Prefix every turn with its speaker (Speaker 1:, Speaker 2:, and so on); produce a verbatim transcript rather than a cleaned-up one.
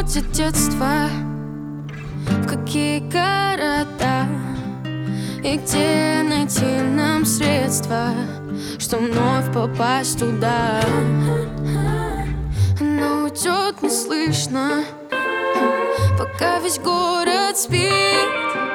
Speaker 1: будет детство, в какие города и где найти нам средства, что вновь попасть туда. Она уйдет неслышно, пока весь город спит.